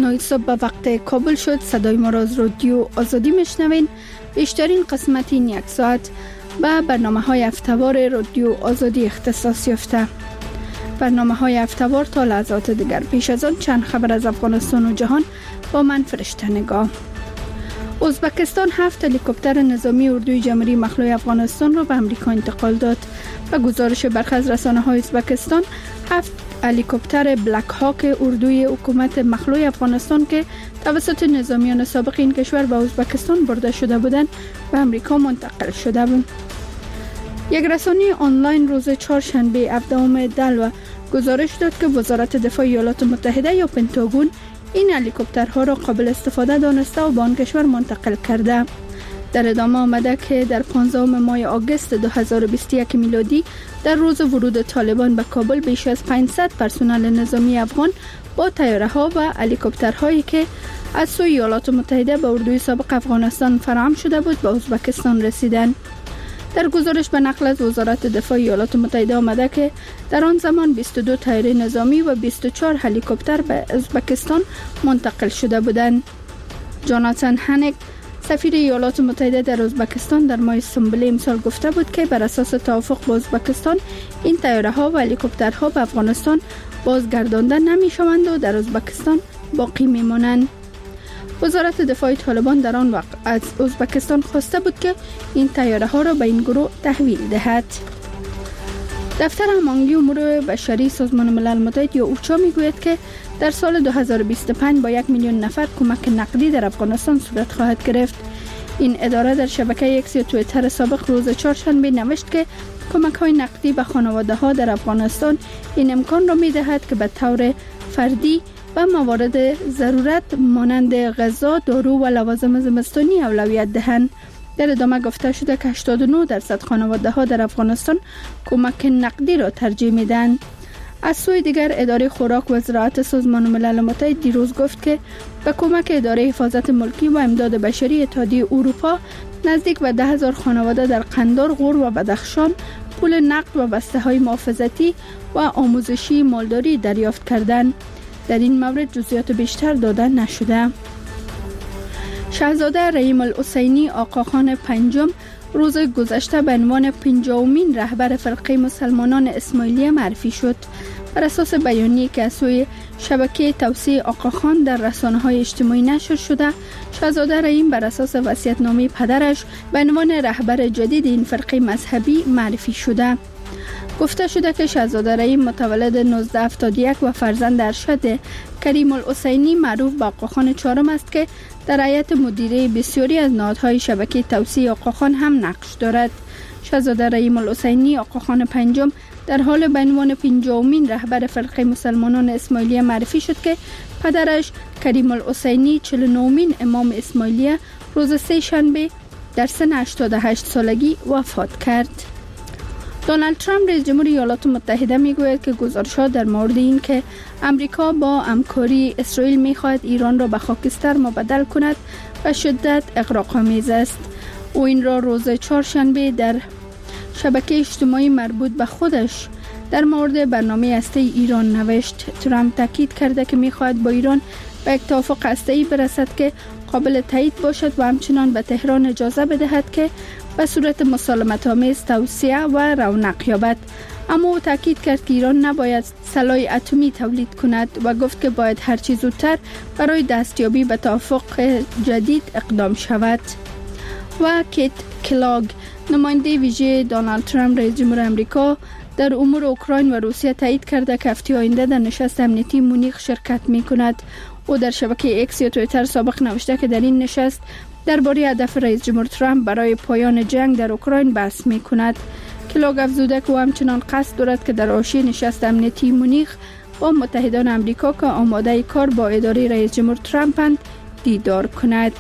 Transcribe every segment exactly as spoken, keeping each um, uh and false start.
نه صبح به وقت کابل شد. صدای ما را از رادیو آزادی میشنوین. بیشترین قسمت این یک ساعت به برنامه های هفته‌وار رادیو آزادی اختصاص یافته. برنامه های هفته‌وار تا لحظات دیگر. پیش از آن چند خبر از افغانستان و جهان با من فرشته نگاه. ازبکستان هفت هلیکوپتر نظامی اردوی جمهوری مخلوع افغانستان را به امریکا انتقال داد. به گزارش برخی از رسانه‌های ازبکستان، هفت هلیکوپتر بلک هاک اردوی حکومت مخلوع افغانستان که توسط نظامیان سابق این کشور به ازبکستان برده شده بودند به امریکا منتقل شده بود. یک رسانه آنلاین روز چهارشنبه هفدهم دلو گزارش داد که وزارت دفاع ایالات متحده یا پنتاگون این هلیکوپترها را قابل استفاده دانسته و به آن کشور منتقل کرده. در ادامه آمده که در پانزدهم ماه آگوست دو هزار و بیست و یک میلادی در روز ورود طالبان به کابل بیش از پانصد پرسنل نظامی افغان با طیاره‌ها و هلیکوپترهایی که از سوی ایالات متحده به اردوی سابق افغانستان فراهم شده بود به ازبکستان رسیدند. در گزارش به نقل از وزارت دفاع ایالات متحده آمده که در آن زمان بیست و دو طیاره نظامی و بیست و چهار هلیکوپتر به ازبکستان منتقل شده بودند. جاناتان هنک سفیر ایالات متحده در ازبکستان در ماه سنبله امسال گفته بود که بر اساس توافق با ازبکستان این طیاره‌ها و هلیکوپترها به افغانستان بازگردانده نمی‌شوند و در ازبکستان باقی می‌مانند. وزارت دفاع طالبان در آن وقت از ازبکستان خواسته بود که این طیاره‌ها را به این گروه تحویل دهد. دفتر هماهنگی امور بشری سازمان ملل متحد یا اوچا میگوید که در سال دو هزار و بیست و پنج با یک میلیون نفر کمک نقدی در افغانستان صورت خواهد گرفت. این اداره در شبکه اکس یا توییتر سابق روز چهارشنبه نوشت که کمک های نقدی به خانواده ها در افغانستان این امکان را می دهد که به طور فردی و موارد ضرورت مانند غذا، دارو و لوازم زمستانی اولویت دهند. در ادامه گفته شده که هشتاد و نه درصد خانواده ها در افغانستان کمک نقدی را ترجیح می دهند. از سوی دیگر اداره خوراک و زراعت سازمان ملل متحد دیروز گفت که به کمک اداره حفاظت ملکی و امداد بشری اتحادیه اروپا نزدیک به ده هزار خانواده در قندار، غور و بدخشان پول نقد و بسته های محافظتی و آموزشی مالداری دریافت کردند. در این مورد جزئیات بیشتر داده نشده. شاهزاده رحیم الحسینی آقاخان پنجم روز گذشته به عنوان پنجمین رهبر فرقه مسلمانان اسماعیلیه معرفی شد. بر اساس بیانیه‌ای که از سوی شبکه توسعه آقاخان در رسانه‌های اجتماعی نشر شده، شاهزاده رحیم بر اساس وصیت‌نامه پدرش به عنوان رهبر جدید این فرقه مذهبی معرفی شده. گفته شده که شاهزاده رحیم متولد نوزده هفتاد و یک و فرزند ارشد کریم الحسینی معروف به آقاخان چهارم است که در هیئت مدیره بسیاری از نهادهای شبکه توسعه آقاخان هم نقش دارد. شاهزاده رحیم الحسینی آقاخان پنجم در حال به عنوان پنجمین رهبر فرقه مسلمانان اسماعیلیه معرفی شد که پدرش کریم الحسینی چهل و نهمین امام اسماعیلیه روز سه شنبه در سن هشتاد و هشت سالگی وفات کرد. دونالد ترامپ رئیس جمهور ایالات متحده میگوید که گزارش‌ها در مورد این که امریکا با همکاری اسرائیل می‌خواهد ایران را به خاکستر مبدل کند به شدت اغراق‌آمیز است. او این را روز چهارشنبه در شبکه اجتماعی مربوط به خودش در مورد برنامه هسته‌ای ایران نوشت. ترامپ تاکید کرده که می‌خواهد با ایران به یک توافق هسته‌ای برسد که قابل تایید باشد و همچنان به تهران اجازه بدهد که به صورت مسالمت‌آمیز توسعه و رونق یابد. اما او تاکید کرد که ایران نباید سلاح اتمی تولید کند و گفت که باید هر چه زودتر برای دستیابی به توافق جدید اقدام شود. و کیت کلاگ نماینده ویژه دونالد ترامپ رئیس جمهور آمریکا در امور اوکراین و روسیه تایید کرده که هفته آینده در نشست امنیتی مونیخ شرکت می‌کند. او در شبکه اکس یا توییتر سابق نوشته که در این نشست درباره هدف رئیس جمهور ترامپ برای پایان جنگ در اوکراین بحث می‌کند. کلاگ افزوده که او همچنان قصد دارد که در حاشیه نشست امنیتی مونیخ با متحدان آمریکا که آماده کار با اداره رئیس جمهور ترامپند دیدار کند.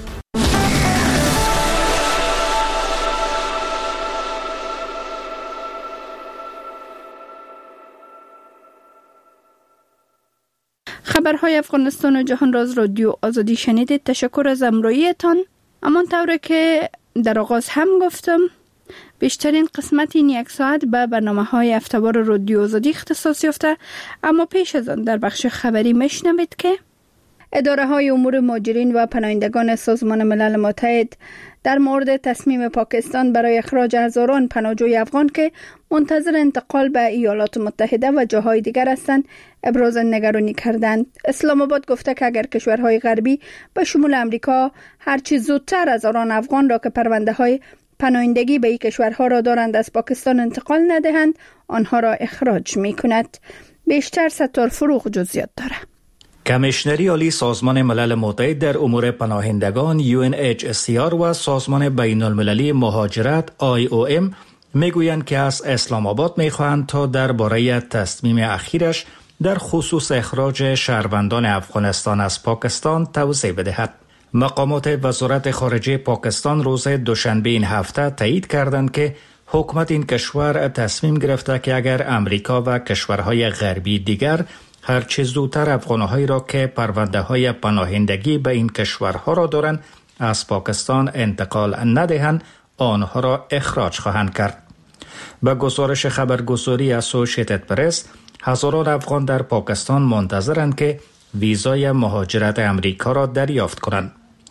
خبرهای افغانستان و جهان را از رادیو آزادی شنیدید. تشکر از همراهیتان. همان طوری که در آغاز هم گفتم بیشترین قسمت این یک ساعت به برنامه‌های هفته‌وار رادیو آزادی اختصاص یافته، اما پیش از آن در بخش خبری میشنوید که اداره های امور مهاجرین و پناهندگان سازمان ملل متحد در مورد تصمیم پاکستان برای اخراج هزاران پناهجوی افغان که منتظر انتقال به ایالات متحده و جاهای دیگر هستند ابراز نگرانی کردند. اسلام آباد گفته که اگر کشورهای غربی به شمول امریکا هرچی زودتر هزاران افغان را که پرونده های پناهندگی به این کشورها را دارند از پاکستان انتقال ندهند، آنها را اخراج می کند. بیشتر ستار فروغ جزئیات داره. کمیشنری عالی سازمان ملل متحد در امور پناهندگان یو ان اچ سی آر و سازمان بین المللی مهاجرت آی او ام میگویند که از اسلام آباد میخواهند تا درباره تصمیم اخیرش در خصوص اخراج شهروندان افغانستان از پاکستان توضیح بدهد. مقامات وزارت خارجه پاکستان روز دوشنبه این هفته تایید کردند که حکومت این کشور تصمیم گرفته که اگر امریکا و کشورهای غربی دیگر هرچه زودتر افغانهایی را که پرونده های پناهندگی به این کشورها را دارند از پاکستان انتقال ندهند، آنها را اخراج خواهند کرد. به گزارش خبرگزاری اسوسییتد پرس، هزاران افغان در پاکستان منتظرند که ویزای مهاجرت امریکا را دریافت کنند.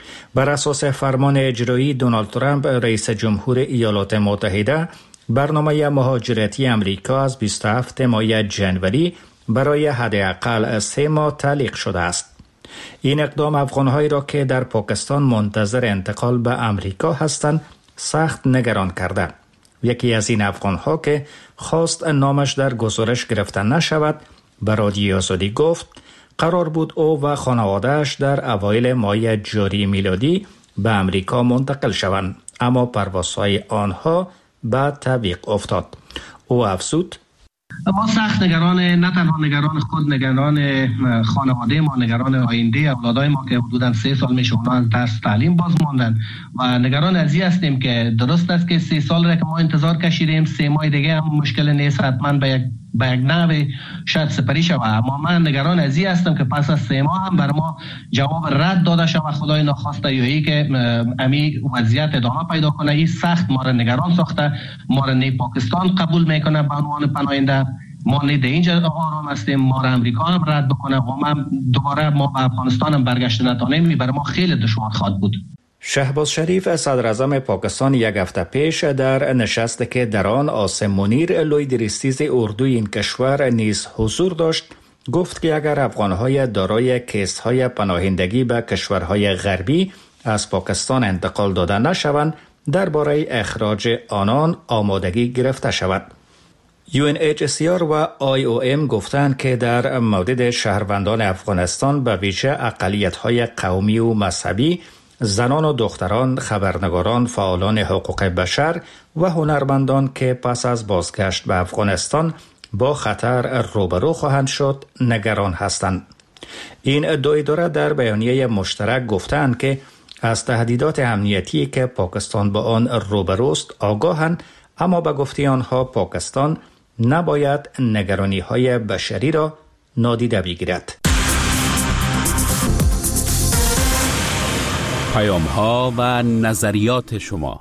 بر اساس فرمان اجرایی دونالد ترامپ رئیس جمهور ایالات متحده، برنامه مهاجرتی امریکا از بیست و هفتم ماه ژانویه برای حداقل سه ماه تعلیق شده است. این اقدام افغانهایی را که در پاکستان منتظر انتقال به امریکا هستند سخت نگران کرده. یکی از این افغانها که خواست نامش در گزارش گرفته نشود به رادیو آزادی گفت قرار بود او و خانواده‌اش در اوایل ماه جاری میلادی به امریکا منتقل شوند، اما پروازهای آنها به تعویق افتاد. او افزود: ما سخت نگران، نه تنها نگران خود، نگران خانواده ما، نگران آینده اولادای ما که حدوداً سه سال میشه اونها درس تعلیم باز ماندن و نگران از این هستیم که درست است که سه سال را که ما انتظار کشیدیم، سه ماه دیگه هم مشکل نیست، حتما به یک به یک نحوی شاید سپری شود، اما من نگران از این هستم که پس از سه ماه هم بر ما جواب رد داده شود، خدای نخواسته، یا ای که امی وضعیت ادامه پیدا کنه. این سخت ما را نگران ساخته. ما را نه پاکستان قبول میکنه به عنوان پناهنده، ما نه در اینجا آرام هستیم، ما را امریکا هم رد بکنه و ما دوباره ما به افغانستان هم برگشت نتونیم، برای ما خیلی دشوار خواهد بود. شهباز شریف صدر اعظم پاکستان یک هفته پیش در نشستی که در آن عاصم منیر لوی درستیز اردوی این کشور نیز حضور داشت گفت که اگر افغانهای دارای کیس‌های پناهندگی به کشورهای غربی از پاکستان انتقال داده نشوند درباره اخراج آنان آمادگی گرفته شود. یو ان اچ سی آر و آی او ام گفتند که در مورد شهروندان افغانستان به ویژه اقلیت‌های قومی و مذهبی، زنان و دختران، خبرنگاران، فعالان حقوق بشر و هنرمندان که پس از بازگشت به افغانستان با خطر روبرو خواهند شد نگران هستند. این دو اداره در بیانیه مشترک گفتند که از تهدیدات امنیتی که پاکستان با آن روبروست آگاهند، اما به گفته آنها پاکستان نباید نگرانی‌های بشری را نادیده بگیرد. پیام‌ها و نظریات شما.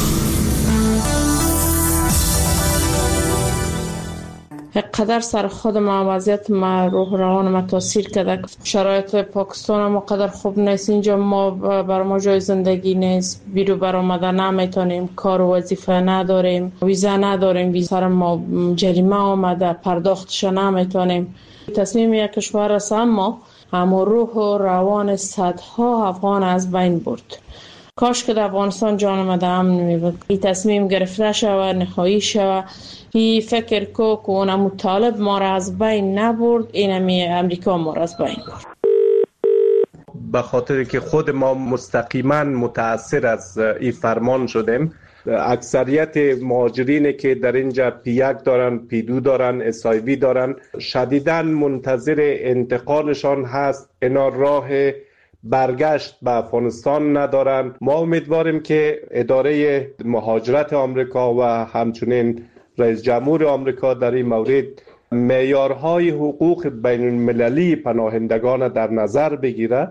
قدر سر خود ما وضعیت ما روح روان ما تاثیر کرده. شرایط پاکستان ما قدر خوب نیست. اینجا ما بر ما جای زندگی نیست، بیرو بر آمده نمیتونیم، کار و وظیفه نداریم، ویزا نداریم، ویزا ما جریمه آمده پرداختش نمیتونیم. تصمیم یک کشور است، اما اما روح و روان صدها افغان از بین برد. کاش که در افغانستان جان ما در امن می بود. این تصمیم گرفته شوه، نهایی شوه. این فکر کو که اون مطالب ما را از بین نبرد، اینمی امریکا ما را از بین برد. به خاطر که خود ما مستقیما متاثر از این فرمان شدیم. اکثریت مهاجرینی که در اینجا پی یک دارن، پی دو دارن، اس آی وی دارن، شدیداً منتظر انتقالشان هست. اینا راه برگشت به افغانستان ندارن. ما امیدواریم که اداره مهاجرت آمریکا و همچنین رئیس جمهور آمریکا در این مورد معیارهای حقوق بین المللی پناهندگان در نظر بگیره.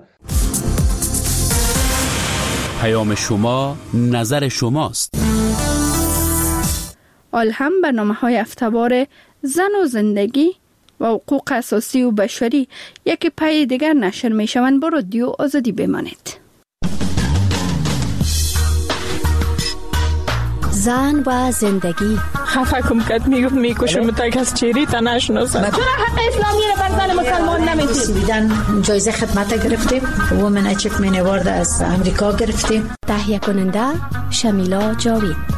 پیام شما، نظر شماست. آلهم برنامه‌های هفته‌وار زن و زندگی و حقوق اساسی و بشری یک پای دیگر نشر می شوند. با رادیو آزادی بمانید. زن و زندگی. خفه کم کد میگفت میکشم تک از چیری تا نشناسم. چرا حق اسلامی رو بر زن مسلمان نمیدید؟ سویدن جایزه خدمت گرفتیم. وومن اچیومنت اوارد از امریکا گرفتیم. تهیه کننده شمیلا جاوید.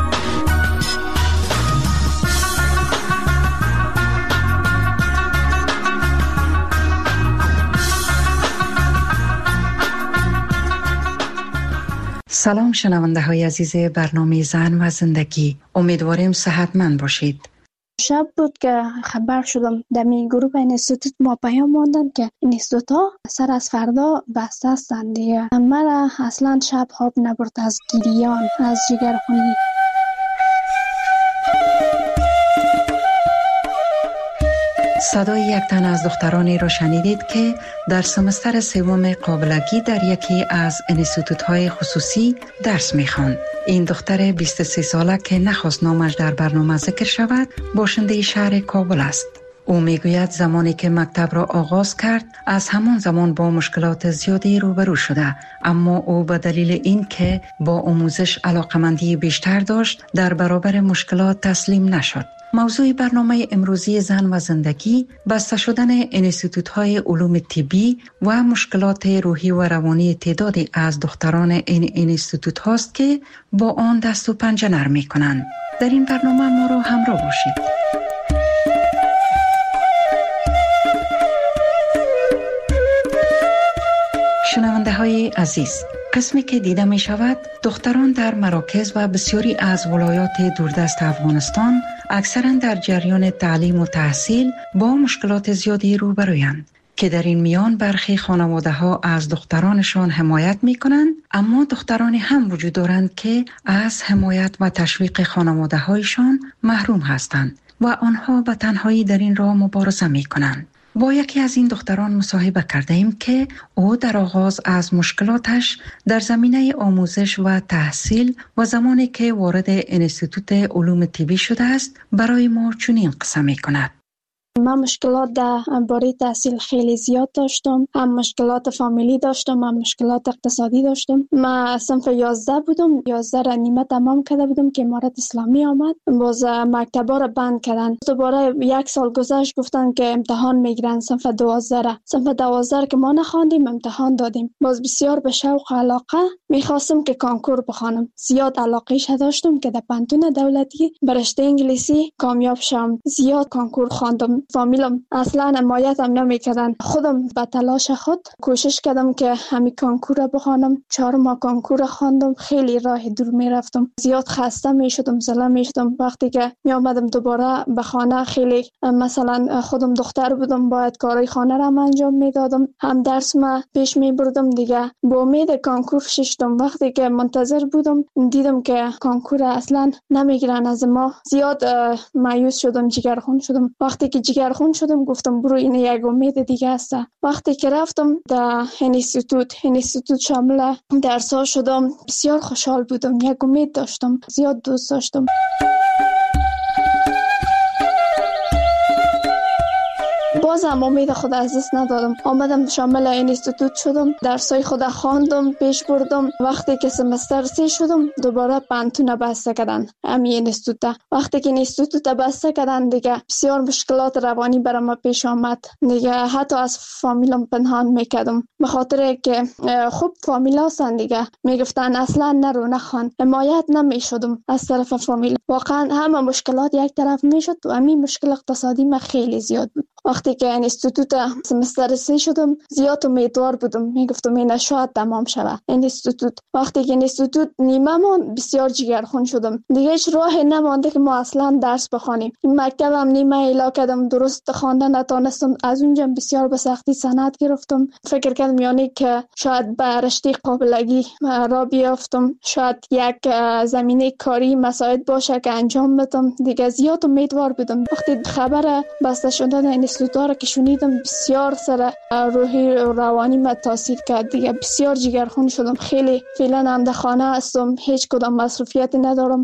سلام شنونده های عزیز برنامه زن و زندگی، امیدواریم صحتمند باشید. شب بود که خبر شدم در می گروه اینستیتوت ما پیام ماندن که اینستیتوت ها سر از فردا بسته هستند دیگه. مرا اصلا شب خواب نبرد از گریان، از جگرخونی. صدای یک تن از دخترانی را شنیدید که در سمستر سوم قابلگی در یکی از انستیتوت‌های خصوصی درس می‌خواند. این دختر بیست و سه ساله که نخواست نامش در برنامه ذکر شود، باشنده شهر کابل است. او میگوید زمانی که مکتب را آغاز کرد، از همان زمان با مشکلات زیادی روبرو شده، اما او به دلیل این که با آموزش علاقمندی بیشتر داشت، در برابر مشکلات تسلیم نشد. موضوع برنامه امروزی زن و زندگی بسته شدن انستیتوت‌های علوم طبی و مشکلات روحی و روانی تعدادی از دختران این انستیتوت هاست که با آن دست و پنجه نرم می‌کنند. در این برنامه ما را همراه باشید. شنونده های عزیز، قسمی که دیده می شود دختران در مراکز و بسیاری از ولایات دوردست افغانستان اکثرا در جریان تعلیم و تحصیل با مشکلات زیادی روبرویند که در این میان برخی خانواده ها از دخترانشان حمایت می کنند، اما دخترانی هم وجود دارند که از حمایت و تشویق خانواده هایشان محروم هستند و آنها به تنهایی در این راه مبارزه می کنند. با یکی از این دختران مصاحبه کرده ایم که او در آغاز از مشکلاتش در زمینه آموزش و تحصیل و زمانی که وارد انستیتوت علوم طبی شده است برای ما چنین قصه می کند. من مشکلات در باره تحصیل خیلی زیاد داشتم. هم مشکلات فامیلی داشتم، هم مشکلات اقتصادی داشتم. من صنف یازده بودم، یازده را نیمه تمام کرده بودم که امارت اسلامی آمد. باز مکتبا را بند کردن. دوباره یک سال گذشت گفتن که امتحان میگیرن صنف دوازده را. صنف دوازده که ما نخواندیم امتحان دادیم. باز بسیار به شوق و علاقه میخواستم که کانکور بخوانم. زیاد علاقه‌اش داشتم که در پانتون دولتی برشته انگلیسی کامیاب شم. زیاد کانکور خواندم. فامیلم اصلا حمایتم نمیکردن. خودم به تلاش خود کوشش کردم که همین کانکور بخوانم. چهار ماه کانکور خواندم. خیلی راه دور میرفتم. زیاد خسته میشدم، زله میشدم. وقتی که می آمدم دوباره به خانه، خیلی مثلا خودم دختر بودم، باید کارهای خانه را انجام میدادم، هم درس ما پیش میبردم دیگه. با امید کانکور ششتم. وقتی که منتظر بودم دیدم که کانکور اصلا نمیگیرن از ما. زیاد مایوس شدم، جگرخون شدم. وقتی که جگرخون شدم گفتم برو این یک امید دیگه است. وقتی که رفتم در انستیتوت انستیتوت شامل درس‌ها شدم، بسیار خوشحال بودم. یک امید داشتم، زیاد دوست داشتم. بازم امید خود از دست ندادم. آمدم شامل انستیتوت شدم، درسای خود خواندم، پیش بردم. وقتی که سمستر سه شدم دوباره پانتون بسته کردن همین انستیتوت. وقتی که انستیتوت بسته کردن دیگه بسیار مشکلات روانی برام ما پیش آمد دیگه. حتی از فامیلم پنهان میکردم به خاطر که خوب فامیل هستن دیگه، میگفتن اصلا نرو نخوان. حمایت نمیشدم از طرف فامیل. واقعا همه مشکلات یک طرف میشد و همین مشکل اقتصادی ما خیلی زیاد بود. وقتی که انستیتوت سمستر سه شدم زیاد امیدوار بودم، میگفتم این شاید تمام شود انستیتوت. وقتی که انستیتوت نیمه ماند بسیار جگرخون شدم دیگه. هیچ راهی نمانده که ما اصلا درس بخوانیم. این مکتبم نیمه الا کردم، درست خواندن نتونستم. از اونجا بسیار به سختی سند گرفتم. فکر کردم یعنی که شاید به رشته قابلگی را بیافتم، شاید یک زمینه کاری مساعد باشه که انجام بدم دیگه. زیاد امیدوار بودم. وقتی خبر بسته شدن انستیتوت را که شنیدم بسیار سر روحی و روانی ما تاثیر کرد دیگه. بسیار جگرخون شدم. خیلی فعلا هم در خانه هستم، هیچ کدام مصروفیتی ندارم.